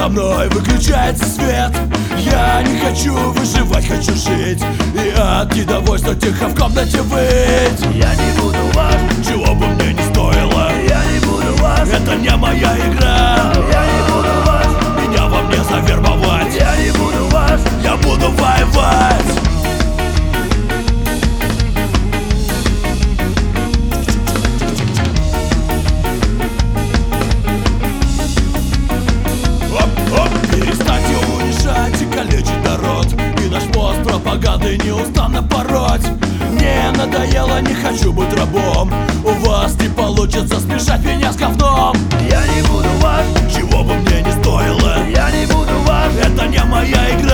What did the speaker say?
за мной выключается свет. Я не хочу выживать, хочу жить, и от недовольства тихо в комнате выть. Я не буду ваш, чего бы мне не стоило. я не буду ваш, Это не моя игра. я не буду ваш, Меня во мне завербовать. я не буду ваш. Я буду воевать. Перестаньте унижать и калечить народ, и наш мозг пропагандой неустанно пороть. Мне надоело, не хочу быть рабом. У вас не получится смешать меня с говном. Я не буду ваш, Чего бы мне не стоило. я не буду ваш, Это не моя игра.